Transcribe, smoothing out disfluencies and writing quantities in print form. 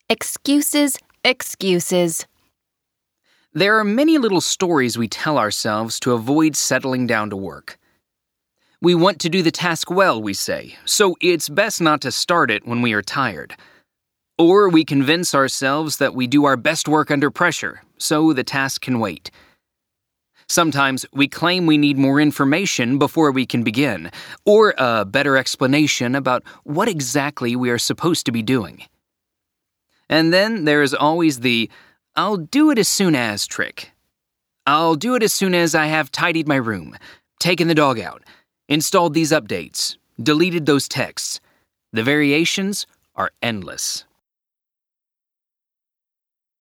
Excuses, excuses. There are many little stories we tell ourselves to avoid settling down to work. We want to do the task well, we say, so it's best not to start it when we are tired. Or we convince ourselves that we do our best work under pressure, so the task can wait. Sometimes we claim we need more information before we can begin, or a better explanation about what exactly we are supposed to be doing. And then there is always the, I'll do it as soon as trick. I'll do it as soon as I have tidied my room, taken the dog out, installed these updates, deleted those texts. The variations are endless.